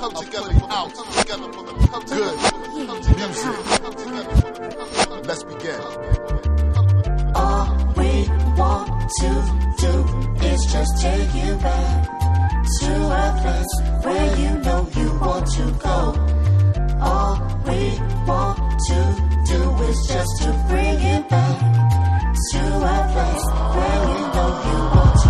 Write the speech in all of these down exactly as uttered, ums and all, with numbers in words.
come together out, come together for the good music. Let's begin. All we want to do is just take you back to a place where you know you want to go. All we want to do is just to bring you back to a place where you know you want to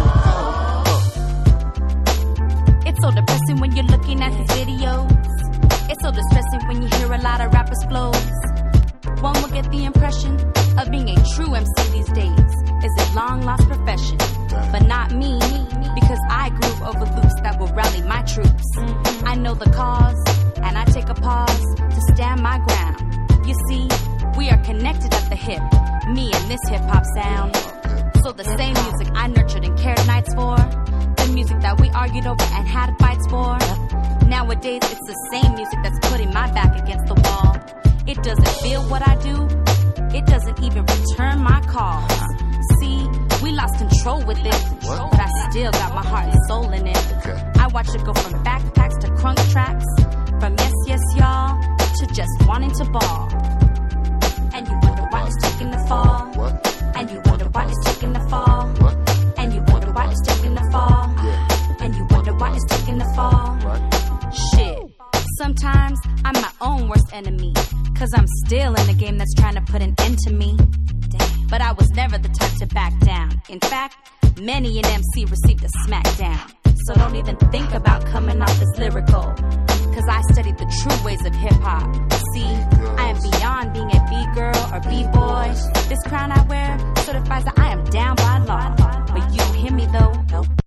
go. It's so depressing when you're looking at his videos. It's so distressing when you hear a lot of rappers' flows. One will get the impression of being a true M C these days is a long-lost profession. But not me, because I groove over loops that will rally my troops. I know the cause, and I take a pause to stand my ground. You see, we are connected at the hip, me and this hip-hop sound. So the same music I nurtured and cared nights for, the music that we argued over and had fights for, nowadays it's the same music that's putting my back against the wall. It doesn't feel what I do, it doesn't even return my calls. See, we lost control with it, but I still got my heart and soul in it. I watch it go from backpacks to crunk tracks, from yes, yes, y'all, to just wanting to ball. And you wonder why it's taking the fall. And you wonder why it's taking the fall. And you wonder why it's taking the fall. And you wonder why it's taking the fall. Shit, sometimes I'm my own worst enemy, cause I'm still in the game that's trying to put an end to me. But I was never the type to back down. In fact, many an M C received a smackdown. So don't even think about coming off as lyrical, cause I studied the true ways of hip-hop. See, I am beyond being a B-girl or B-boy. This crown I wear certifies that I am down by law. But you don't hear me though. Nope.